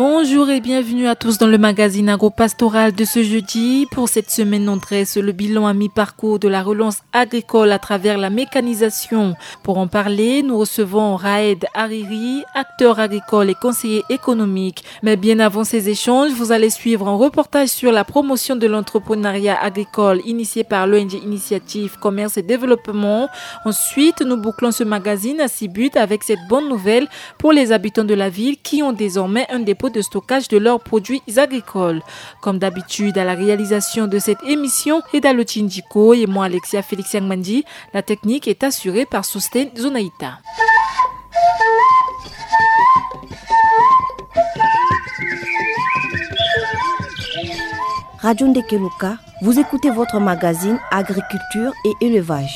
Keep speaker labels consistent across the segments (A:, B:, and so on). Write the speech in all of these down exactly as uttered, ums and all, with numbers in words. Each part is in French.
A: Bonjour et bienvenue à tous dans le magazine agro-pastoral de ce jeudi. Pour cette semaine, on dresse le bilan à mi-parcours de la relance agricole à travers la mécanisation. Pour en parler, nous recevons Raed Hariri, acteur agricole et conseiller économique. Mais bien avant ces échanges, vous allez suivre un reportage sur la promotion de l'entrepreneuriat agricole initié par l'O N G Initiative Commerce et Développement. Ensuite, nous bouclons ce magazine à six buts avec cette bonne nouvelle pour les habitants de la ville qui ont désormais un dépôt de stockage de leurs produits agricoles. Comme d'habitude, à la réalisation de cette émission, Edalo Chindiko et moi Alexia Félix Yangmandi, la technique est assurée par Sosten Zonaïta.
B: Radio Ndekeluka, vous écoutez votre magazine Agriculture et Élevage.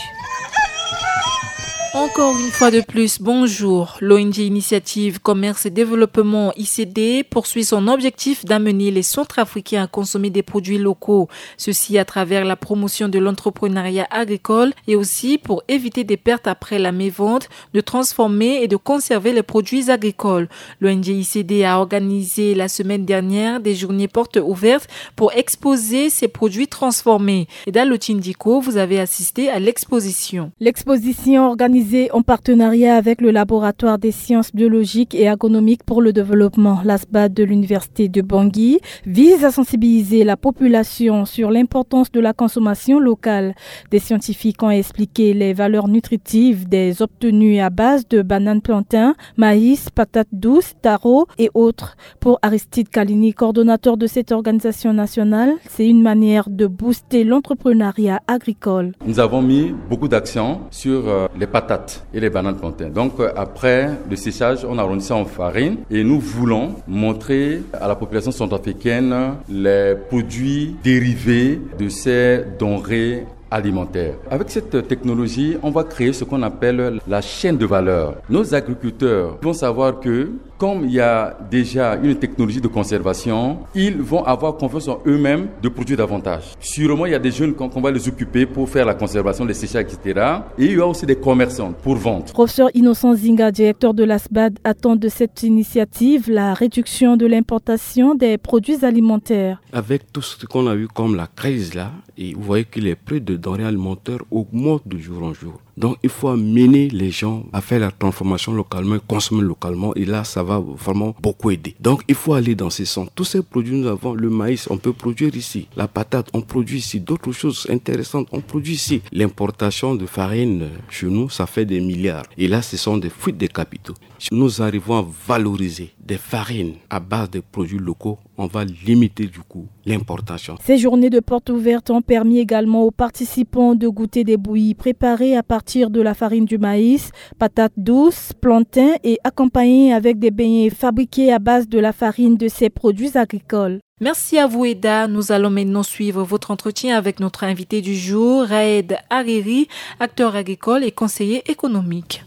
A: Encore une fois de plus, bonjour. L'O N G Initiative Commerce et Développement I C D poursuit son objectif d'amener les Centrafricains à consommer des produits locaux. Ceci à travers la promotion de l'entrepreneuriat agricole et aussi pour éviter des pertes après la mévente, de transformer et de conserver les produits agricoles. L'O N G I C D a organisé la semaine dernière des journées portes ouvertes pour exposer ces produits transformés. Et dans le Tindiko, vous avez assisté à l'exposition.
C: L'exposition organisée en partenariat avec le laboratoire des sciences biologiques et agronomiques pour le développement, l'A S B A D de l'université de Bangui, vise à sensibiliser la population sur l'importance de la consommation locale. Des scientifiques ont expliqué les valeurs nutritives des obtenus à base de bananes plantains, maïs, patates douces, taro et autres. Pour Aristide Kalini, coordonnateur de cette organisation nationale, c'est une manière de booster l'entrepreneuriat agricole.
D: Nous avons mis beaucoup d'accent sur euh, les patates et les bananes plantains. Donc euh, après le séchage, on arrondit ça en farine et nous voulons montrer à la population centrafricaine les produits dérivés de ces denrées alimentaire. Avec cette technologie, on va créer ce qu'on appelle la chaîne de valeur. Nos agriculteurs vont savoir que, comme il y a déjà une technologie de conservation, ils vont avoir confiance en eux-mêmes de produire davantage. Sûrement, il y a des jeunes qu'on va les occuper pour faire la conservation, les séchages, et cetera. Et il y a aussi des commerçants pour vendre.
C: Professeur Innocent Zinga, directeur de l'A S B A D, attend de cette initiative la réduction de l'importation des produits alimentaires.
E: Avec tout ce qu'on a vu comme la crise là, et vous voyez que les prix de denrées alimentaires augmentent de jour en jour. Donc, il faut amener les gens à faire la transformation localement, consommer localement. Et là, ça va vraiment beaucoup aider. Donc, il faut aller dans ces sens. Tous ces produits, nous avons le maïs, on peut produire ici. La patate, on produit ici. D'autres choses intéressantes, on produit ici. L'importation de farine chez nous, ça fait des milliards. Et là, ce sont des fuites de capitaux. Si nous arrivons à valoriser des farines à base de produits locaux, on va limiter du coup l'importation.
C: Ces journées de portes ouvertes ont permis également aux participants de goûter des bouillies préparées à partir de la farine du maïs, patates douces, plantains et accompagnées avec des beignets fabriqués à base de la farine de ces produits agricoles.
A: Merci à vous Eda. Nous allons maintenant suivre votre entretien avec notre invité du jour, Raed Hariri, acteur agricole et conseiller économique.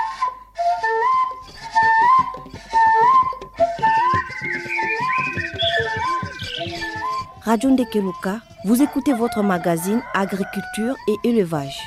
B: Radio Ndekeluka, vous écoutez votre magazine Agriculture et Élevage.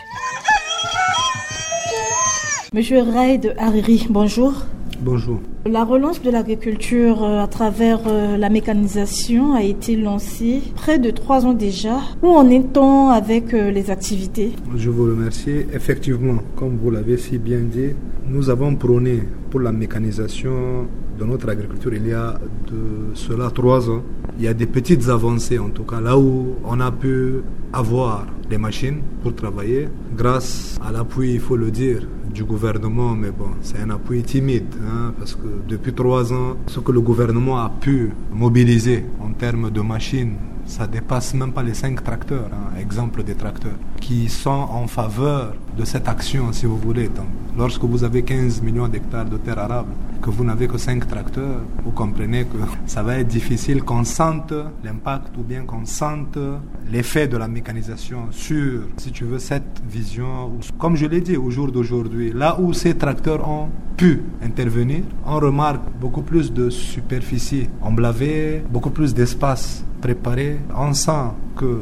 C: Monsieur Raed Hariri, bonjour.
F: Bonjour.
C: La relance de l'agriculture à travers la mécanisation a été lancée près de trois ans déjà. Où en est-on avec les activités?
F: Je vous remercie. Effectivement, comme vous l'avez si bien dit, nous avons prôné pour la mécanisation de notre agriculture il y a de cela trois ans. Il y a des petites avancées en tout cas, là où on a pu avoir des machines pour travailler grâce à l'appui, il faut le dire, du gouvernement, mais bon, c'est un appui timide, hein, parce que depuis trois ans, ce que le gouvernement a pu mobiliser en termes de machines, ça dépasse même pas les cinq tracteurs, hein, exemple des tracteurs, qui sont en faveur de cette action, si vous voulez. Donc, lorsque vous avez quinze millions d'hectares de terres arables, que vous n'avez que cinq tracteurs, vous comprenez que ça va être difficile qu'on sente l'impact ou bien qu'on sente l'effet de la mécanisation sur, si tu veux, cette vision. Comme je l'ai dit au jour d'aujourd'hui, là où ces tracteurs ont pu intervenir, on remarque beaucoup plus de superficie emblavée, beaucoup plus d'espace préparé. On sent que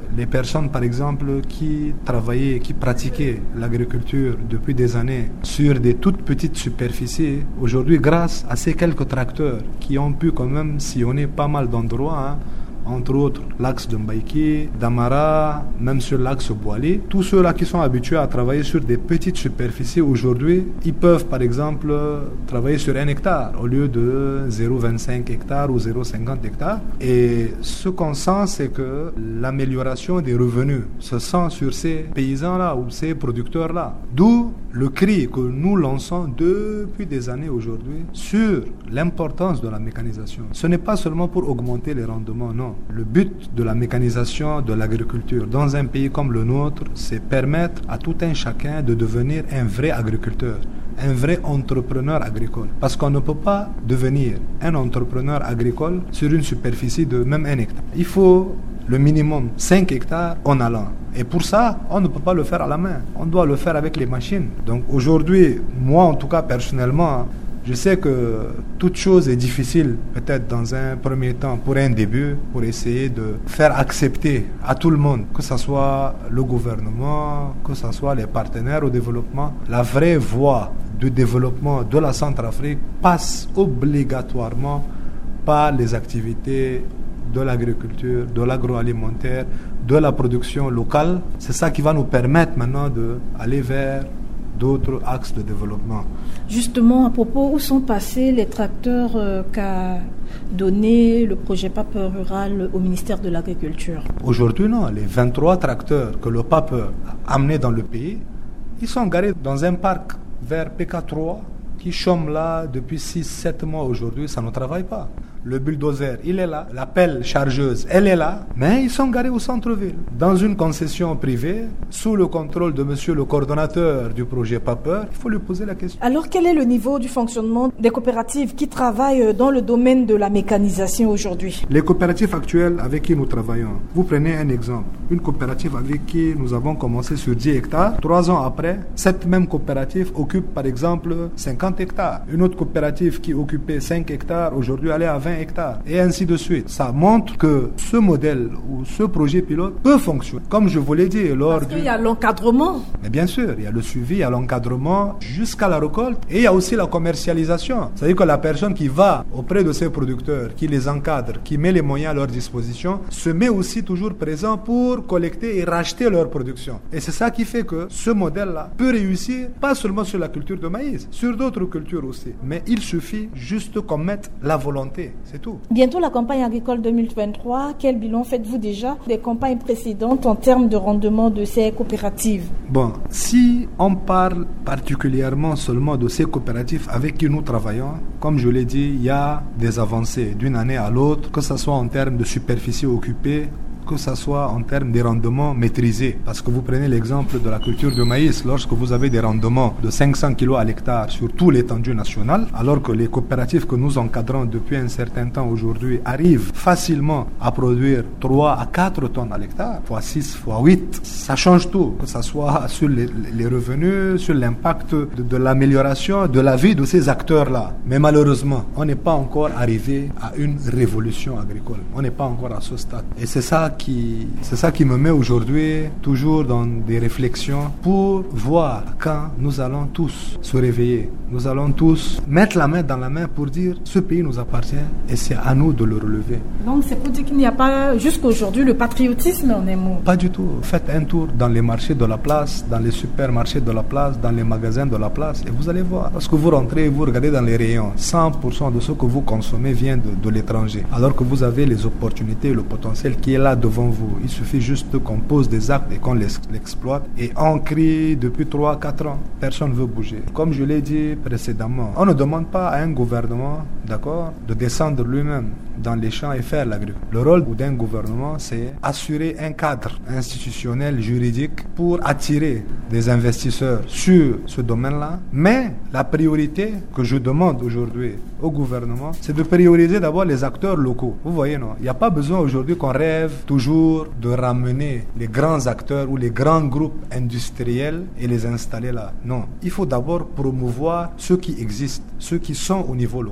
F: les personnes, par exemple, qui travaillaient, qui pratiquaient l'agriculture depuis des années sur des toutes petites superficies, aujourd'hui, grâce à ces quelques tracteurs qui ont pu quand même sillonner pas mal d'endroits, hein, entre autres l'axe de Mbaïki, d'Amara, même sur l'axe Boali. Tous ceux-là qui sont habitués à travailler sur des petites superficies aujourd'hui, ils peuvent par exemple travailler sur un hectare au lieu de zéro virgule vingt-cinq hectares ou zéro virgule cinquante hectares. Et ce qu'on sent, c'est que l'amélioration des revenus se sent sur ces paysans-là ou ces producteurs-là. D'où le cri que nous lançons depuis des années aujourd'hui sur l'importance de la mécanisation. Ce n'est pas seulement pour augmenter les rendements, non. Le but de la mécanisation de l'agriculture dans un pays comme le nôtre, c'est permettre à tout un chacun de devenir un vrai agriculteur, un vrai entrepreneur agricole. Parce qu'on ne peut pas devenir un entrepreneur agricole sur une superficie de même un hectare. Il faut le minimum cinq hectares en allant. Et pour ça, on ne peut pas le faire à la main. On doit le faire avec les machines. Donc aujourd'hui, moi en tout cas personnellement, je sais que toute chose est difficile, peut-être dans un premier temps, pour un début, pour essayer de faire accepter à tout le monde, que ce soit le gouvernement, que ce soit les partenaires au développement. La vraie voie de développement de la Centrafrique passe obligatoirement par les activités de l'agriculture, de l'agroalimentaire, de la production locale. C'est ça qui va nous permettre maintenant d'aller vers d'autres axes de développement.
C: Justement, à propos, où sont passés les tracteurs euh, qu'a donné le projet P A P rural au ministère de l'Agriculture?
F: Aujourd'hui, non. Les vingt-trois tracteurs que le P A P a amenés dans le pays, ils sont garés dans un parc vers P K trois qui chôme là depuis six sept mois aujourd'hui, ça ne travaille pas. Le bulldozer, il est là. La pelle chargeuse, elle est là. Mais ils sont garés au centre-ville, dans une concession privée, sous le contrôle de monsieur le coordonnateur du projet P A P. Il faut lui poser la question.
C: Alors, quel est le niveau du fonctionnement des coopératives qui travaillent dans le domaine de la mécanisation aujourd'hui?
F: Les coopératives actuelles avec qui nous travaillons, vous prenez un exemple. Une coopérative avec qui nous avons commencé sur dix hectares. Trois ans après, cette même coopérative occupe par exemple cinquante hectares. Une autre coopérative qui occupait cinq hectares, aujourd'hui elle est à vingt hectares, et ainsi de suite. Ça montre que ce modèle ou ce projet pilote peut fonctionner. Comme je vous l'ai dit, lors
C: Parce qu'il y a l'encadrement.
F: Mais bien sûr, il y a le suivi, il y a l'encadrement jusqu'à la récolte, et il y a aussi la commercialisation. C'est-à-dire que la personne qui va auprès de ses producteurs, qui les encadre, qui met les moyens à leur disposition, se met aussi toujours présent pour collecter et racheter leur production. Et c'est ça qui fait que ce modèle-là peut réussir, pas seulement sur la culture de maïs, sur d'autres cultures aussi. Mais il suffit juste qu'on mette la volonté. C'est tout.
C: Bientôt la campagne agricole deux mille vingt-trois. Quel bilan faites-vous déjà des campagnes précédentes en termes de rendement de ces coopératives?
F: Bon, si on parle particulièrement seulement de ces coopératives avec qui nous travaillons, comme je l'ai dit, il y a des avancées d'une année à l'autre, que ce soit en termes de superficie occupée, que ce soit en termes de rendements maîtrisés. Parce que vous prenez l'exemple de la culture de maïs, lorsque vous avez des rendements de cinq cents kilos à l'hectare sur tout l'étendue nationale, alors que les coopératives que nous encadrons depuis un certain temps aujourd'hui arrivent facilement à produire trois à quatre tonnes à l'hectare, fois six, fois huit, ça change tout, que ce soit sur les, les revenus, sur l'impact de, de l'amélioration de la vie de ces acteurs-là. Mais malheureusement, on n'est pas encore arrivé à une révolution agricole. On n'est pas encore à ce stade. Et c'est ça Qui, c'est ça qui me met aujourd'hui toujours dans des réflexions pour voir quand nous allons tous se réveiller. Nous allons tous mettre la main dans la main pour dire ce pays nous appartient et c'est à nous de le relever.
C: Donc c'est pour dire qu'il n'y a pas jusqu'aujourd'hui le patriotisme en un mot?
F: Pas du tout. Faites un tour dans les marchés de la place, dans les supermarchés de la place, dans les magasins de la place et vous allez voir. Lorsque vous rentrez, vous regardez dans les rayons, cent pour cent de ce que vous consommez vient de, de l'étranger. Alors que vous avez les opportunités, le potentiel qui est là devant vous. Il suffit juste qu'on pose des actes et qu'on l'exploite. Et on crie depuis trois à quatre ans. Personne ne veut bouger. Comme je l'ai dit précédemment, on ne demande pas à un gouvernement, d'accord, de descendre lui-même dans les champs et faire l'agriculture. Le rôle d'un gouvernement, c'est assurer un cadre institutionnel, juridique pour attirer des investisseurs sur ce domaine-là. Mais la priorité que je demande aujourd'hui au gouvernement, c'est de prioriser d'abord les acteurs locaux. Vous voyez, non? Il n'y a pas besoin aujourd'hui qu'on rêve toujours de ramener les grands acteurs ou les grands groupes industriels et les installer là. Non. Il faut d'abord promouvoir ceux qui existent, ceux qui sont au niveau local. Parce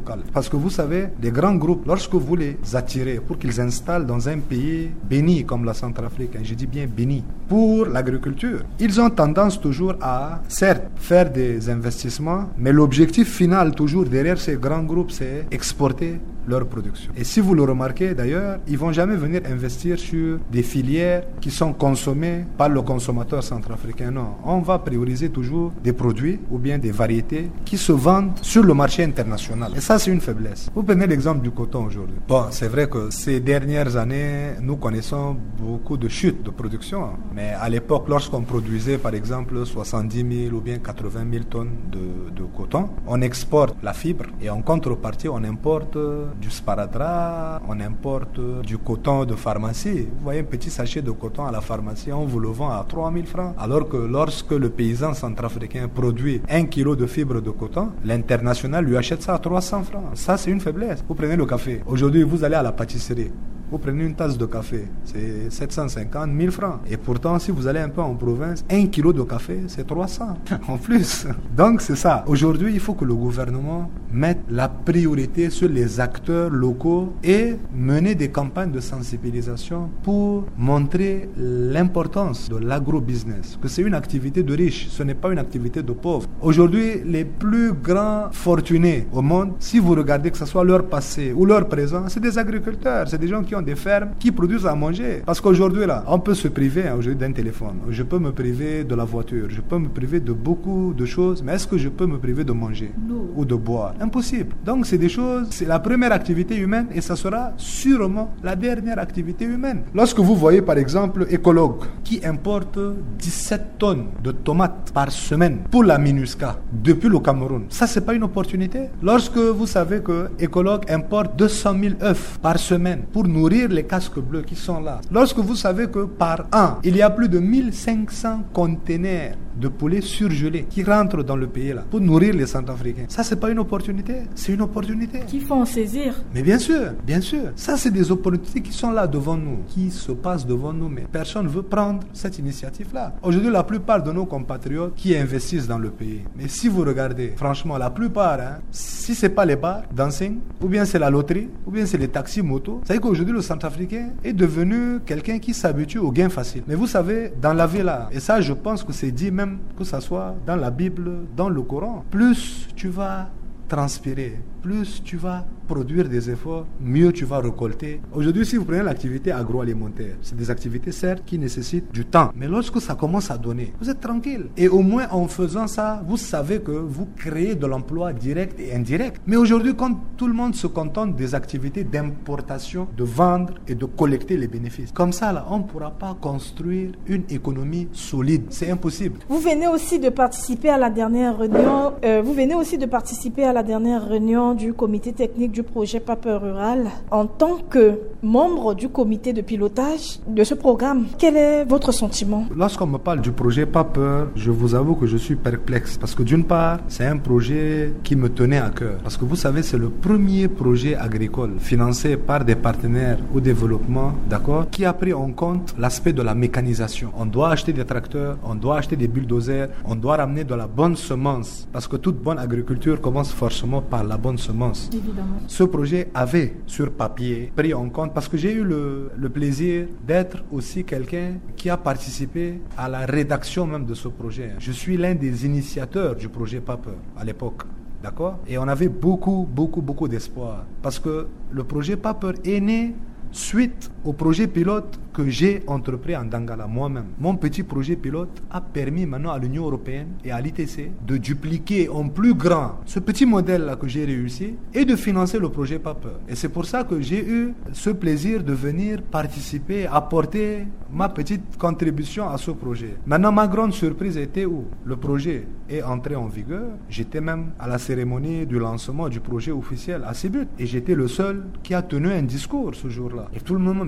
F: Parce que vous savez, les grands groupes, lorsque vous les attirez pour qu'ils installent dans un pays béni comme la Centrafrique, hein, je dis bien béni, pour l'agriculture, ils ont tendance toujours à, certes, faire des investissements, mais l'objectif final toujours derrière ces grands groupes, c'est exporter leur production. Et si vous le remarquez d'ailleurs, ils vont jamais venir investir sur des filières qui sont consommées par le consommateur centrafricain. Non, on va prioriser toujours des produits ou bien des variétés qui se vendent sur le marché international. Et ça, c'est une faiblesse. Vous prenez l'exemple du coton aujourd'hui. Bon, c'est vrai que ces dernières années, nous connaissons beaucoup de chutes de production. Mais à l'époque, lorsqu'on produisait par exemple soixante-dix mille ou bien quatre-vingt mille tonnes de, de coton, on exporte la fibre et en contrepartie, on importe du sparadrap, on importe du coton de pharmacie. Vous voyez un petit sachet de coton à la pharmacie, on vous le vend à trois mille francs. Alors que lorsque le paysan centrafricain produit un kilo de fibre de coton, l'international lui achète ça à trois cents francs. Ça, c'est une faiblesse. Vous prenez le café. Aujourd'hui, vous allez à la pâtisserie. Vous prenez une tasse de café, c'est sept cent cinquante mille francs. Et pourtant, si vous allez un peu en province, un kilo de café, c'est trois cents en plus. Donc, c'est ça. Aujourd'hui, il faut que le gouvernement mette la priorité sur les acteurs locaux et mener des campagnes de sensibilisation pour montrer l'importance de l'agro-business. Que c'est une activité de riches, ce n'est pas une activité de pauvres. Aujourd'hui, les plus grands fortunés au monde, si vous regardez que ce soit leur passé ou leur présent, c'est des agriculteurs, c'est des gens qui ont des fermes, qui produisent à manger. Parce qu'aujourd'hui, là, on peut se priver hein, aujourd'hui d'un téléphone. Je peux me priver de la voiture. Je peux me priver de beaucoup de choses. Mais est-ce que je peux me priver de manger non. ou de boire? Impossible. Donc, c'est des choses, c'est la première activité humaine et ça sera sûrement la dernière activité humaine. Lorsque vous voyez, par exemple, Écologue, qui importe dix-sept tonnes de tomates par semaine pour la MINUSCA depuis le Cameroun, ça, c'est pas une opportunité? Lorsque vous savez que Écologue importe deux cent mille œufs par semaine pour nourrir les casques bleus qui sont là. Lorsque vous savez que par an, il y a plus de mille cinq cents containers de poulets surgelés qui rentrent dans le pays là pour nourrir les Centrafricains. Ça, c'est pas une opportunité, c'est une opportunité.
C: Qu'il faut en saisir.
F: Mais bien sûr, bien sûr. Ça, c'est des opportunités qui sont là devant nous, qui se passent devant nous, mais personne ne veut prendre cette initiative-là. Aujourd'hui, la plupart de nos compatriotes qui investissent dans le pays, mais si vous regardez, franchement, la plupart, hein, si c'est pas les bars, dancing, ou bien c'est la loterie, ou bien c'est les taxis motos, ça veut dire qu'aujourd'hui, le Centrafricain est devenu quelqu'un qui s'habitue au gain facile. Mais vous savez, dans la vie là, et ça, je pense que c'est dit même que ça soit dans la Bible, dans le Coran, plus tu vas transpirer, plus tu vas produire des efforts, mieux tu vas récolter. Aujourd'hui, si vous prenez l'activité agroalimentaire, c'est des activités certes qui nécessitent du temps, mais lorsque ça commence à donner, vous êtes tranquille. Et au moins en faisant ça, vous savez que vous créez de l'emploi direct et indirect. Mais aujourd'hui, quand tout le monde se contente des activités d'importation, de vendre et de collecter les bénéfices, comme ça là, on ne pourra pas construire une économie solide. C'est impossible.
C: Vous venez aussi de participer à la dernière réunion. Euh, vous venez aussi de participer à la dernière réunion du comité technique du projet Paper Rural. En tant que membre du comité de pilotage de ce programme, quel est votre sentiment?
F: Lorsqu'on me parle du projet Paper, je vous avoue que je suis perplexe parce que d'une part, c'est un projet qui me tenait à cœur. Parce que vous savez, c'est le premier projet agricole financé par des partenaires au développement, d'accord, qui a pris en compte l'aspect de la mécanisation. On doit acheter des tracteurs, on doit acheter des bulldozers, on doit ramener de la bonne semence parce que toute bonne agriculture commence forcément par la bonne semence.
C: Évidemment.
F: Ce projet avait sur papier pris en compte parce que j'ai eu le, le plaisir d'être aussi quelqu'un qui a participé à la rédaction même de ce projet. Je suis l'un des initiateurs du projet Paper à l'époque. D'accord? Et on avait beaucoup, beaucoup, beaucoup d'espoir parce que le projet Paper est né suite au projet pilote que j'ai entrepris en Dangala moi-même. Mon petit projet pilote a permis maintenant à l'Union européenne et à l'I T C de dupliquer en plus grand ce petit modèle-là que j'ai réussi et de financer le projet Paper. Et c'est pour ça que j'ai eu ce plaisir de venir participer, apporter ma petite contribution à ce projet. Maintenant, ma grande surprise était où le projet est entré en vigueur. J'étais même à la cérémonie du lancement du projet officiel à Sibut et j'étais le seul qui a tenu un discours ce jour-là. Et tout le monde, mais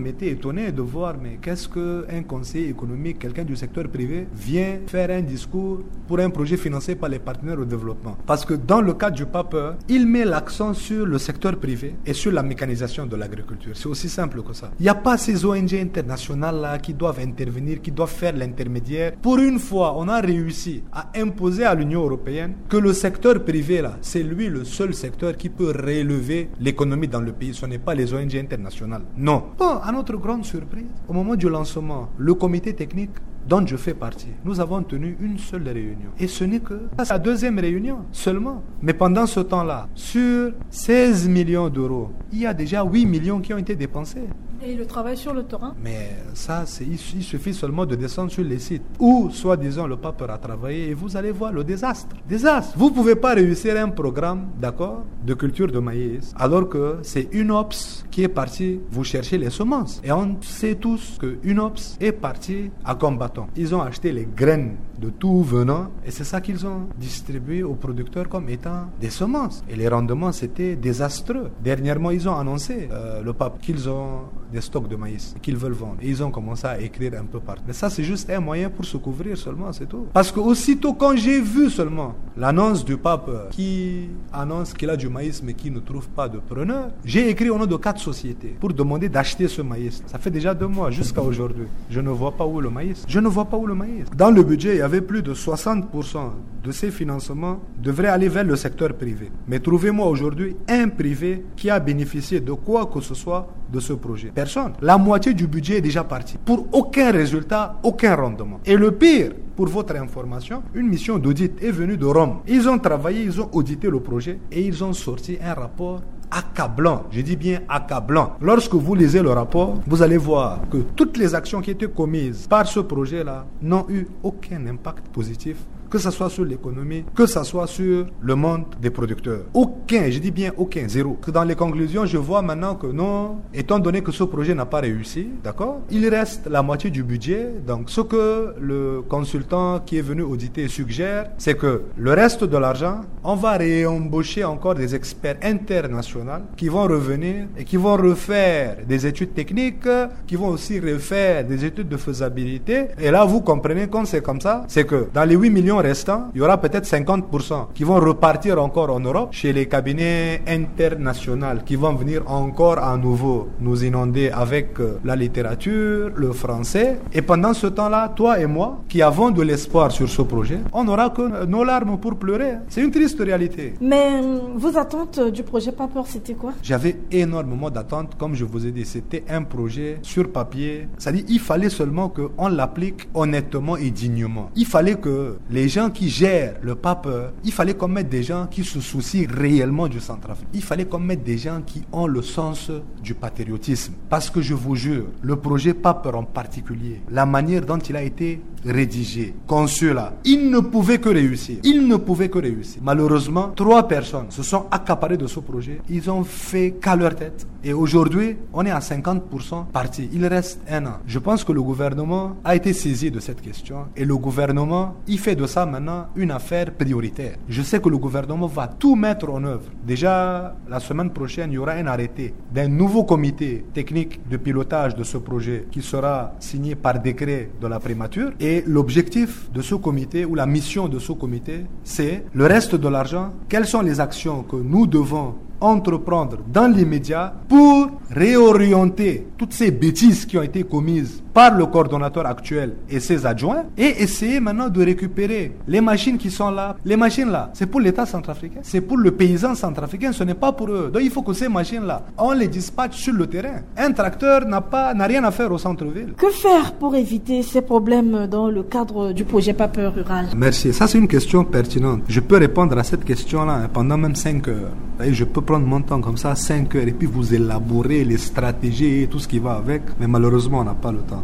F: été étonné de voir, mais qu'est-ce qu'un conseiller économique, quelqu'un du secteur privé, vient faire un discours pour un projet financé par les partenaires au développement. Parce que dans le cadre du P A P E, il met l'accent sur le secteur privé et sur la mécanisation de l'agriculture. C'est aussi simple que ça. Il n'y a pas ces O N G internationales là qui doivent intervenir, qui doivent faire l'intermédiaire. Pour une fois, on a réussi à imposer à l'Union européenne que le secteur privé là, c'est lui le seul secteur qui peut relever l'économie dans le pays. Ce n'est pas les O N G internationales. Non. Bon, à notre grande surprise, au moment du lancement, le comité technique dont je fais partie, nous avons tenu une seule réunion. Et ce n'est que la deuxième réunion seulement. Mais pendant ce temps-là, sur seize millions d'euros, il y a déjà huit millions qui ont été dépensés.
C: Et le travail sur le terrain? Mais
F: ça, c'est, il, il suffit seulement de descendre sur les sites où, soi-disant, le P A P E a travaillé et vous allez voir le désastre. Désastre. Vous ne pouvez pas réussir un programme, d'accord, de culture de maïs, alors que c'est UNOPS qui est parti vous chercher les semences. Et on sait tous que UNOPS est parti à combattant. Ils ont acheté les graines de tout venant et c'est ça qu'ils ont distribué aux producteurs comme étant des semences. Et les rendements, c'était désastreux. Dernièrement, ils ont annoncé, euh, le P A P E, qu'ils ont des stocks de maïs qu'ils veulent vendre. Et ils ont commencé à écrire un peu partout. Mais ça, c'est juste un moyen pour se couvrir seulement, c'est tout. Parce que aussitôt, quand j'ai vu seulement l'annonce du P A P E qui annonce qu'il a du maïs mais qui ne trouve pas de preneur, j'ai écrit au nom de quatre sociétés pour demander d'acheter ce maïs. Ça fait déjà deux mois jusqu'à aujourd'hui. Je ne vois pas où le maïs. Je ne vois pas où le maïs. Dans le budget, il y avait plus de soixante pour cent de ces financements devraient aller vers le secteur privé. Mais trouvez-moi aujourd'hui un privé qui a bénéficié de quoi que ce soit de ce projet. Personne. La moitié du budget est déjà partie. Pour aucun résultat, aucun rendement. Et le pire, pour votre information, une mission d'audit est venue de Rome. Ils ont travaillé, ils ont audité le projet et ils ont sorti un rapport accablant. Je dis bien accablant. Lorsque vous lisez le rapport, vous allez voir que toutes les actions qui étaient commises par ce projet-là n'ont eu aucun impact positif, que ce soit sur l'économie, que ce soit sur le monde des producteurs. Aucun, je dis bien aucun, zéro. Dans les conclusions, je vois maintenant que non, étant donné que ce projet n'a pas réussi, d'accord, il reste la moitié du budget. Donc, ce que le consultant qui est venu auditer suggère, c'est que le reste de l'argent, on va réembaucher encore des experts internationaux qui vont revenir et qui vont refaire des études techniques, qui vont aussi refaire des études de faisabilité. Et là, vous comprenez quand c'est comme ça, c'est que dans les huit millions restants, il y aura peut-être cinquante pour cent qui vont repartir encore en Europe chez les cabinets internationaux qui vont venir encore à nouveau nous inonder avec la littérature, le français. Et pendant ce temps-là, toi et moi, qui avons de l'espoir sur ce projet, on n'aura que nos larmes pour pleurer. C'est une triste réalité.
C: Mais vos attentes du projet P A P E, c'était quoi?
F: J'avais énormément d'attentes, comme je vous ai dit. C'était un projet sur papier. C'est-à-dire il fallait seulement qu'on l'applique honnêtement et dignement. Il fallait que les gens qui gèrent le P A P E, il fallait qu'on mette des gens qui se soucient réellement du Centrafrique. Il fallait qu'on mette des gens qui ont le sens du patriotisme. Parce que je vous jure, le projet P A P E en particulier, la manière dont il a été rédigé, conçu là, il ne pouvait que réussir. Il ne pouvait que réussir. Malheureusement, trois personnes se sont accaparées de ce projet. Ils ont fait qu'à leur tête. Et aujourd'hui, on est à cinquante pour cent parti. Il reste un an. Je pense que le gouvernement a été saisi de cette question. Et le gouvernement, il fait de ça maintenant une affaire prioritaire. Je sais que le gouvernement va tout mettre en œuvre. Déjà, la semaine prochaine, il y aura un arrêté d'un nouveau comité technique de pilotage de ce projet qui sera signé par décret de la primature. Et l'objectif de ce comité ou la mission de ce comité, c'est le reste de l'argent. Quelles sont les actions que nous devons entreprendre dans l'immédiat pour réorienter toutes ces bêtises qui ont été commises par le coordonnateur actuel et ses adjoints et essayer maintenant de récupérer les machines qui sont là. Les machines là, c'est pour l'État centrafricain, c'est pour le paysan centrafricain, ce n'est pas pour eux. Donc il faut que ces machines là, on les dispatche sur le terrain. Un tracteur n'a pas, n'a rien à faire au centre-ville.
C: Que faire pour éviter ces problèmes dans le cadre du projet P A P E rural?
F: Merci, ça c'est une question pertinente. Je peux répondre à cette question là pendant même cinq heures. Et je peux prendre mon temps comme ça, cinq heures, et puis vous élaborer les stratégies et tout ce qui va avec, mais malheureusement on n'a pas le temps.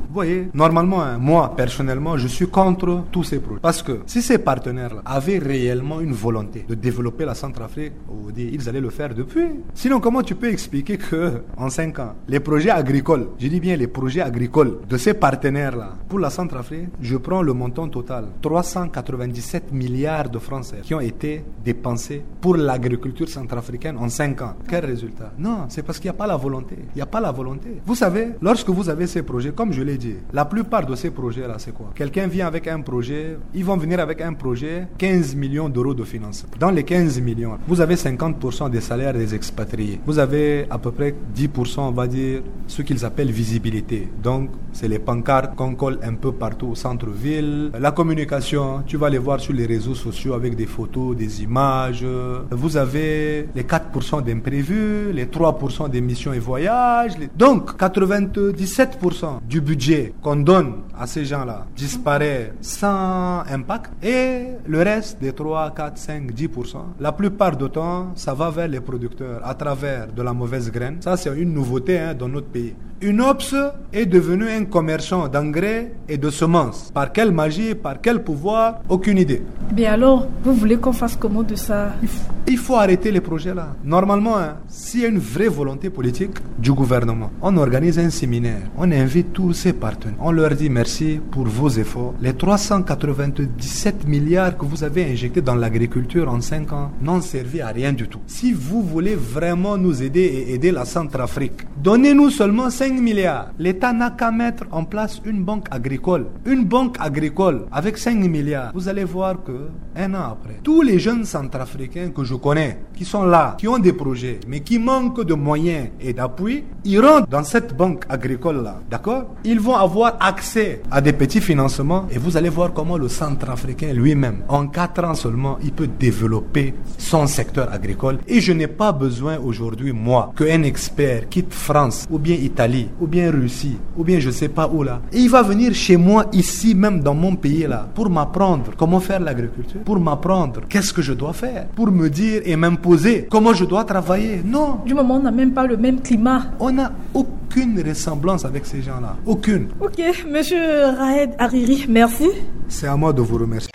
F: Vous voyez, normalement, hein, moi, personnellement, je suis contre tous ces projets. Parce que si ces partenaires-là avaient réellement une volonté de développer la Centrafrique, ils allaient le faire depuis. Sinon, comment tu peux expliquer que en cinq ans, les projets agricoles, je dis bien les projets agricoles de ces partenaires-là, pour la Centrafrique, je prends le montant total, trois cent quatre-vingt-dix-sept milliards de francs C F A qui ont été dépensés pour l'agriculture centrafricaine en cinq ans. Quel résultat? Non, c'est parce qu'il n'y a pas la volonté. Il n'y a pas la volonté. Vous savez, lorsque vous avez ces projets, comme je l'ai dit, la plupart de ces projets-là, c'est quoi? Quelqu'un vient avec un projet, ils vont venir avec un projet, quinze millions d'euros de financement. Dans les quinze millions, vous avez cinquante pour cent des salaires des expatriés. Vous avez à peu près dix pour cent, on va dire, ce qu'ils appellent visibilité. Donc, c'est les pancartes qu'on colle un peu partout au centre-ville. La communication, tu vas les voir sur les réseaux sociaux avec des photos, des images. Vous avez les quatre pour cent d'imprévus, les trois pour cent des missions et voyages. Les... Donc, quatre-vingt-dix-sept pour cent du budget qu'on donne à ces gens-là disparaît sans impact. Et le reste des trois, quatre, cinq, dix pour cent, la plupart du temps, ça va vers les producteurs à travers de la mauvaise graine. Ça, c'est une nouveauté hein, dans notre pays. Une O P S est devenue un commerçant d'engrais et de semences. Par quelle magie, par quel pouvoir? Aucune idée.
C: Mais alors, vous voulez qu'on fasse comment de ça?
F: Il faut arrêter les projets là. Normalement, hein, s'il y a une vraie volonté politique du gouvernement, on organise un séminaire, on invite tous ces partenaires, on leur dit merci pour vos efforts. Les trois cent quatre-vingt-dix-sept milliards que vous avez injectés dans l'agriculture en cinq ans n'ont servi à rien du tout. Si vous voulez vraiment nous aider et aider la Centrafrique, donnez-nous seulement cinq milliards. L'État n'a qu'à mettre en place une banque agricole. Une banque agricole avec cinq milliards. Vous allez voir que un an après, tous les jeunes centrafricains que je connais, qui sont là, qui ont des projets, mais qui manquent de moyens et d'appui, ils rentrent dans cette banque agricole-là. D'accord? Ils vont avoir accès à des petits financements et vous allez voir comment le Centrafricain lui-même, en quatre ans seulement, il peut développer son secteur agricole. Et je n'ai pas besoin aujourd'hui, moi, qu'un expert quitte France ou bien Italie ou bien Russie, ou bien je sais pas où là. Et il va venir chez moi, ici même dans mon pays là, pour m'apprendre comment faire l'agriculture, pour m'apprendre qu'est-ce que je dois faire, pour me dire et m'imposer comment je dois travailler. Non.
C: Du moment où on n'a même pas le même climat.
F: On n'a aucune ressemblance avec ces gens-là. Aucune.
C: Ok, monsieur Raed Hariri, merci.
F: C'est à moi de vous remercier.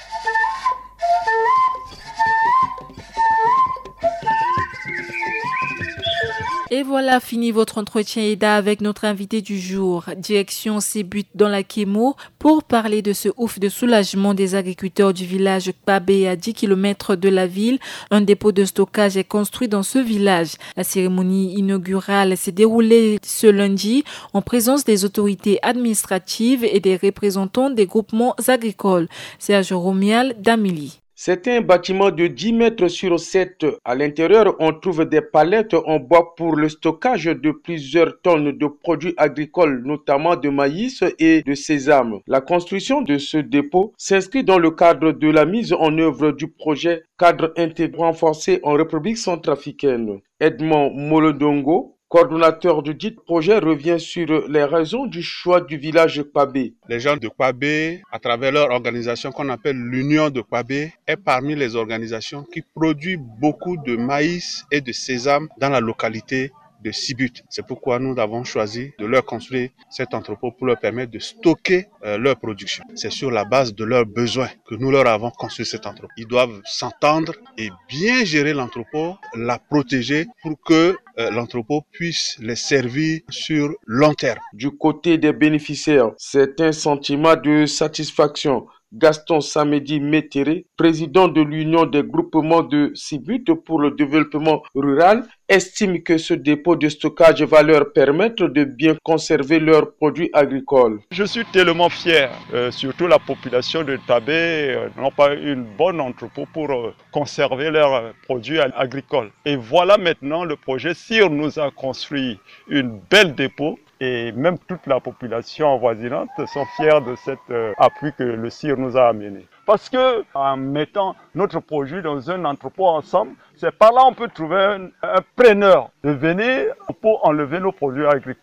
A: Et voilà, fini votre entretien E D A avec notre invité du jour. Direction Sibut dans la Kémo pour parler de ce ouf de soulagement des agriculteurs du village Kpabé à dix kilomètres de la ville. Un dépôt de stockage est construit dans ce village. La cérémonie inaugurale s'est déroulée ce lundi en présence des autorités administratives et des représentants des groupements agricoles. Serge Romial d'Amélie.
G: C'est un bâtiment de dix mètres sur sept. À l'intérieur, on trouve des palettes en bois pour le stockage de plusieurs tonnes de produits agricoles, notamment de maïs et de sésame. La construction de ce dépôt s'inscrit dans le cadre de la mise en œuvre du projet cadre intégré renforcé en République centrafricaine. Edmond Molodongo, coordonnateur du dit projet, revient sur les raisons du choix du village Kpabé.
H: Les gens de Kpabé, à travers leur organisation qu'on appelle l'Union de Kpabé, est parmi les organisations qui produisent beaucoup de maïs et de sésame dans la localité de Sibut. C'est pourquoi nous avons choisi de leur construire cet entrepôt pour leur permettre de stocker euh, leur production. C'est sur la base de leurs besoins que nous leur avons construit cet entrepôt. Ils doivent s'entendre et bien gérer l'entrepôt, la protéger pour que euh, l'entrepôt puisse les servir sur long terme.
G: Du côté des bénéficiaires, c'est un sentiment de satisfaction. Gaston Samedi Météré, président de l'Union des groupements de Sibut pour le développement rural, estime que ce dépôt de stockage va leur permettre de bien conserver leurs produits agricoles.
I: Je suis tellement fier, euh, surtout la population de Tabé euh, n'ont pas une bonne entrepôt pour euh, conserver leurs euh, produits agricoles. Et voilà maintenant le projet S I R nous a construit une belle dépôt. Et même toute la population avoisinante sont fiers de cet euh, appui que le S I R nous a amené. Parce que en mettant notre produit dans un entrepôt ensemble, c'est par là qu'on peut trouver un, un preneur de venir pour enlever nos produits agricoles.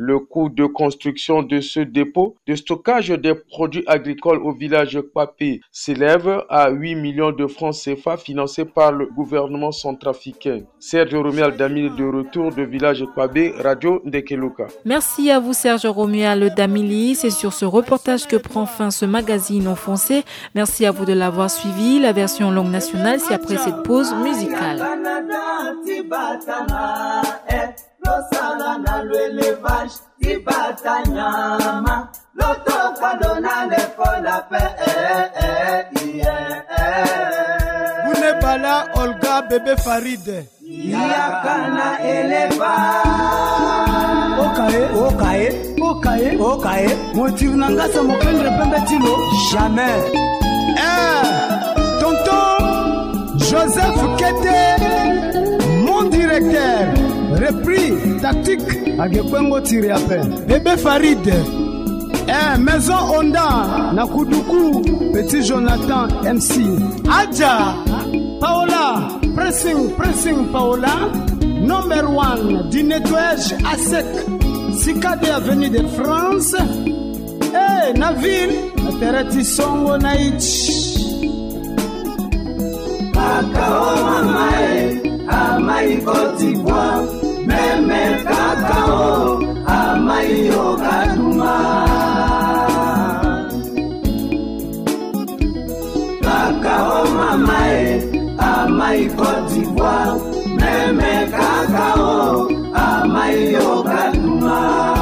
G: Le coût de construction de ce dépôt de stockage des produits agricoles au village Kpapé s'élève à huit millions de francs C F A financés par le gouvernement centrafricain. Serge Romuald Damili de retour de village Kpapé, Radio Ndekeluka.
A: Merci à vous Serge Romuald Damili. C'est sur ce reportage que prend fin ce magazine en français. Merci à vous de l'avoir suivi. La version langue nationale, c'est après cette pause musicale.
J: Bounebala Olga bébé Farid Yakana eleva Okae Okae Okae Okae Motive nangasa mokendre pembe tilo jamais. Eh Tonton Joseph Kete, mon directeur, repris tactique Agekwengo tiré à peine. Bébé Farid, eh, Maison Honda, Nakuduku, Petit Jonathan M C, Adja, Paola, pressing, pressing Paola, number one, du nettoyage à sec, Sikade Avenue de France, eh, Naville, Tereti Songo Naïch. Kakao mamae, amai Côte d'Ivoire, meme kakao, amai Okaduma. Kakao mamae, amai Côte d'Ivoire, meme kakao, amai Okaduma.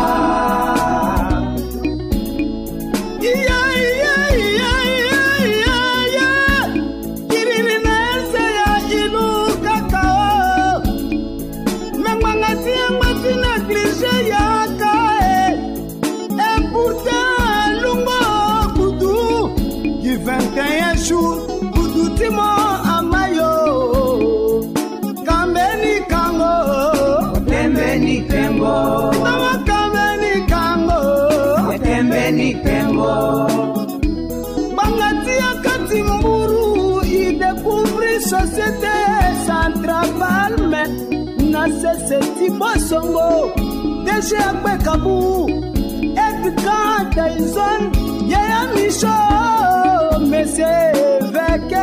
J: vingt et un jours, Koudou Timo Amayo, Kambeni Kango, Tembeni Tembo, Kambeni Kango, Tembeni Tembo, Bangatia Katimburu, il découvrit société centrale, mais n'a cessé Tibosongo, déjà Bekabou, Edgar Tyson, Yaya Micho. Mais c'est vécu.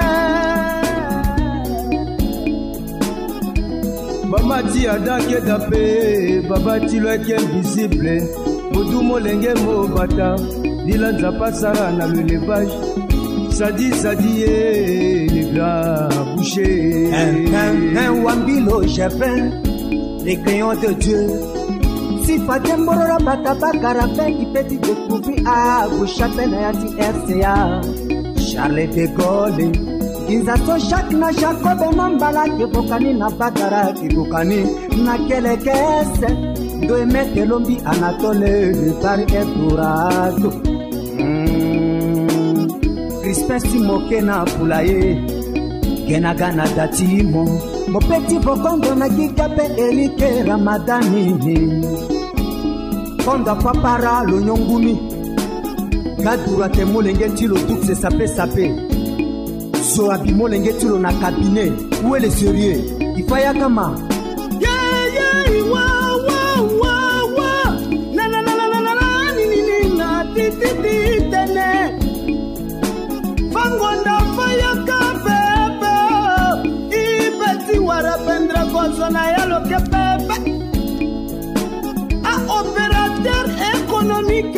J: Mama ti adake tapé, baba ti lo qui invisible. Modu molenge mo bata, dilanza pasara na l'élevage. Sadi sadi les gras bouchés. Un un un wambilo chapin, les crayons de Dieu. Si Fatembora Bataba Carapé qui petit découvrir à Bouchapen et anti R C A Charles de Gaulle Ginzato chaque na Jacob Mambala qui Bokani na Bakara qui Bokani na quelle caisse de mettre l'ombi Anatole par Eldorado Crispin Simoke na Poulaye Genagana Datimo Mon petit Bokondo na Gikape Erike Ramadani Fonda papara lo nyongumi Gadura te molenge tilo tout se sapé sapé So abi molenge tilo na cabinet Où est le sérieux Il faut ya kama Yeah yeah wa wa wa wa Na na na na na na ni ni ni na ti ti ti tene Fangonda faya kapepe Ibeti wara pendra kozona ya lo kepepe Opérateur économique,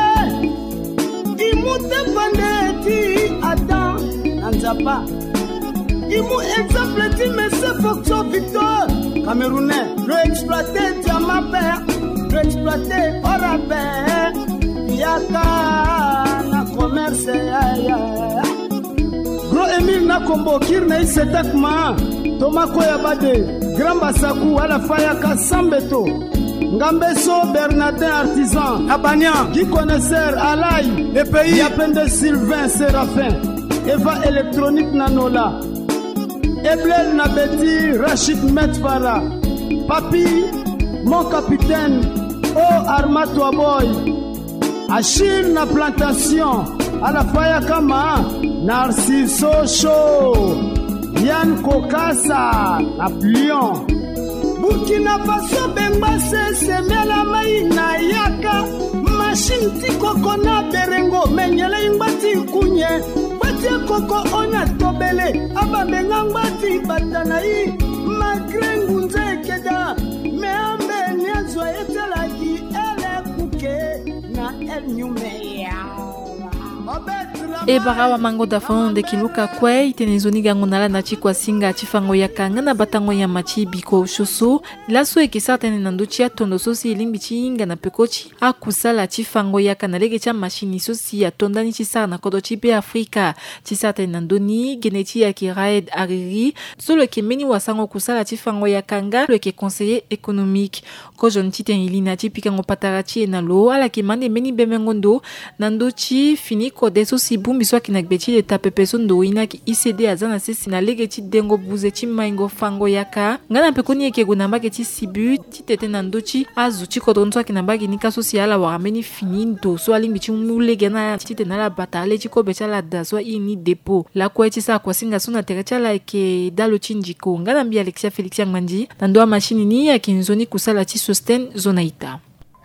J: il m'a demandé Adam Nanzapa. Il m'a exemple monsieur Foxo Victor, Camerounais, le exploité diamant père, le exploité or père, Yaka na commerce. Gros Emile Nakombo, Kirne Setakma, Thomas Koyabade, Grand Bassakou, à la Fayaka Sambeto. Ngambeso Bernardin Artisan, Abagnan, Guy Connaisseur, Alaï, les pays, Yapende Sylvain Séraphin, Eva Électronique Nanola, Eblel Nabeti, Rachid Metfara, Papi, mon capitaine, O Armato Boy, Achille na plantation, à la Fayakama, Narciso Show, Yann Kokasa, Napoléon. Burkina Faso bemba se semela mai na yaka machine ti koko na berengo menyele imbati kunye bati koko ona tobele ababenga ngati batana yi magrengu nzekeda me ambe nyazo etela ki ele kuke na el nyumeya.
A: E barawa mango da fond de kiluka kwe tenezoni gangonala na chikwa singa chifango ya kanga na batango ya machi biko shoso laso e kisatene nanduchi ya tondo sosi ilimbi chinga na pekochi akusala chifango ya kanalege cha machini sosi ya tondani chisara na kodo chipe Afrika chisatene nandoni geneti ya ki Raed Hariri solo ke meni wasango kusala chifango ya kanga le ke conseiller économique ko jon titen ilina chipika ngopatarachi enalo ala ke mande meni bemengondo nanduchi fini ko deso si bumbi so kinakbeti le tapepeso ndo ina ki I C D azana sesi na legeti dengo buze chi maingo fango yaka ngana pekoni eke gunamba ke ti sibu ti tete nandochi azu chi kodronso kinambagi nika sociala warameni fini ndo so alimbi chi mulege na ti tete na la batale chi ko becha la daso ini depo la kwa ti sa kwa singa sona terecha la ke dalo chinjiko ngana mbi Alexia Felix Yangmandi nando a machine ni ya kinzoni kusala ti sosten zonaita.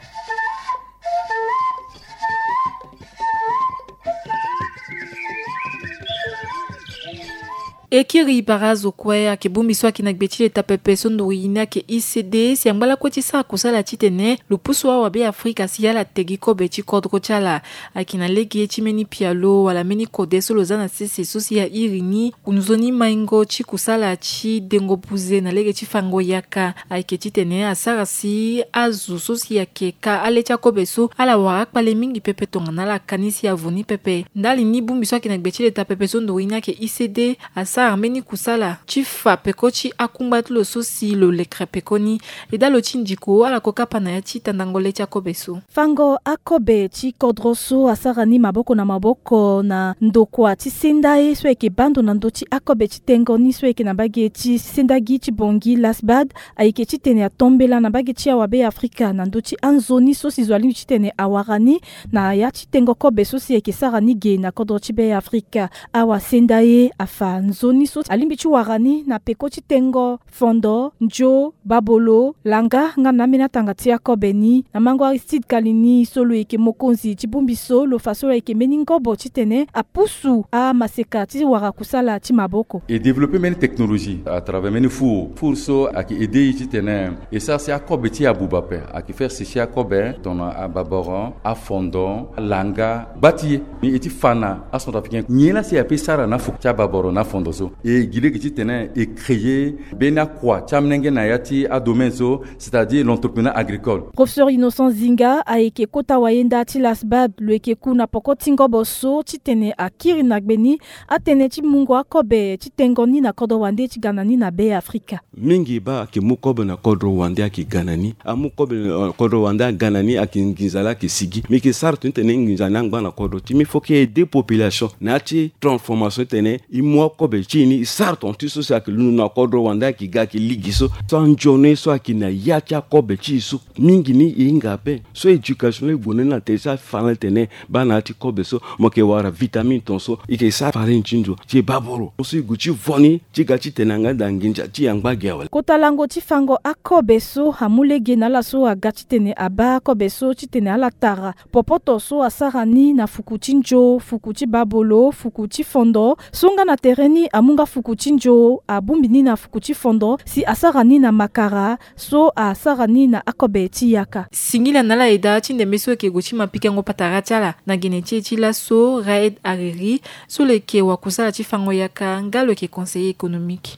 A: Ekiri barazo kwea ke bumbi swa kinakbeti le tapepeso ndo ina ke I C D si ambala kweti sa kusala chitene lupusu wa wabe Afrika si yala tegi kobe chi kodro chala akina legi echi meni pialo wala meni kodeso lozana sese sosi ya irini unuzoni maingo chi kusala chi dengo buze na legi chi fango yaka aike chitene asara si azu sosi ya keka alecha kobe so ala warak pale mingi pepe tonga na la kanisi ya voni pepe ndali ni bumbi swa kinakbeti le tapepeso ndo ina ke I C D asa armeni kusala chifa pekochi akumbatu lo sosi lo lekre pekoni eda lo chinjiko ala koka pana ya chita ndangole cha kobeso
C: fango akobe chi kodroso asarani maboko na maboko na ndokwa chi sendae sweke bando na ndochi akobe chi tengoni sweke na bagi chi sendagi chi bongi lasbad aike chi tene atombela na bagi chi awabe Afrika na ndochi anzoni sosi zwali chi tene awarani na ya chi tengo kobe sosi eke sarani ge na kodro chi be Afrika awa sendae afa nzoni niso alimbi chuwarani na pekochi tengo fondo njo babolo langa ngana mina tangatia kobeni na mango Aristide Kalini solo eke mokonzi chibumbiso lo faso eke meningobo chitene apusu a maseka ti wara kusala ti maboko
D: et développer une technologie à travers une four four so a qui aider chitene et ça c'est à kobeti à bubape à qui faire sécher à kobe ton à baboran à fondon langa bati ni eti fana à son africain ni là c'est à pesara na fukcha baboran na fondo et guilé qui tene et créer bena quoi chamnenge na yati a domaine so c'est-à-dire l'entrepreneuriat agricole.
C: Professeur Innocent Zinga a eke kota wayenda ti lasbad le eke kuna poko tingo boso ti tene a kiri nagbeni a tene ti mungo akobe ti tengoni na kodo wande ti ganani na be Afrika
E: mingi ba ki mukobe na kodo wande ki ganani a mukobe uh, kodo wande ganani a ki ngizala ki sigi mi ki sar tu tene ngizana ngba na kodo ti mi faut que des populations na ti transformation tene i mo kobe ti ni sar ton ti so sa ki lu na kodo wande ki ga ki ligiso so anjone so ki na ya cha kobe ti so mingi ni inga pe so education le bonne na te sa fanal tene ba na ti kobe so mo ke wara vitamine ton so i ke sa parin chinjo ti baboro so guchi voni ti ga ti tenanga danginja ti angba gewal
C: kota lango ti fango akobe so hamulege na la so aga ti tene aba kobe so ti tene ala tara popoto so asarani na fukuchinjo fukuchi babolo fukuchi fondo songa na tereni amunga fukuchinjo abumbini na fukuchi fondo si asarani na makara so asarani na akobe ti yaka
A: singila nala eda ti ndemeso ke guchi mapika ngo patarachala na geneti ti la so Raed Hariri so le ke wakusala ti fango yaka ngalo ke conseiller économique.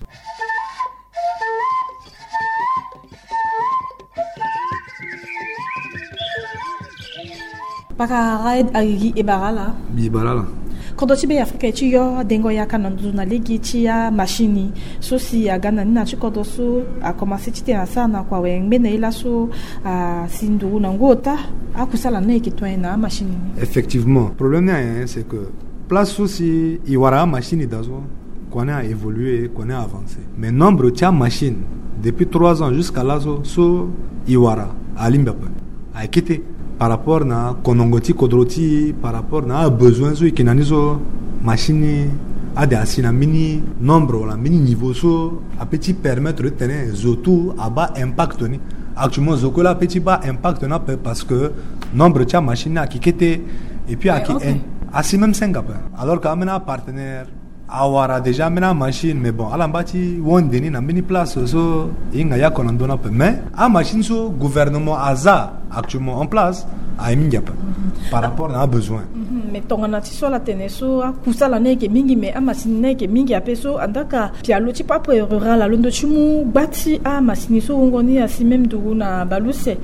C: Para Raed Hariri e barala
F: bi barala
C: kodo ti be Afrika ti yo dengo yaka na na legi ti ya machine so si agana ni na ti kodo so a commencer ti tena sana kwa we ngbe na ila so a sindu na ngota a kusala na ki to na machine
F: effectivement problème là c'est que place aussi il y aura machine d'azo qu'on a évolué qu'on a avancé mais nombre de machines depuis trois ans jusqu'à là so, so il y aura à limbapo a quitté par rapport na konongoti kodroti par rapport na besoin zo ikinanizo machine a des assis mini nombre la mini niveau so a petit permettre de tenir zoto à bas impact ni actuellement zokola petit bas impact na parce que nombre de machine a qui était et puis à qui assis même cinq alors quand même un partenaire awara déjà maintenant machine mais bon ala mbati wondeni na mini place so inga ya konandona pe mais a machine so gouvernement aza actuellement en place a mingi pa par rapport à besoin
C: mais tongana ti so la teneso a kusala ne ke mingi mais a machine ne ke mingi apeso andaka pialo ti pa rural la londo chimu bati a machine so ngoni asi même du na baluse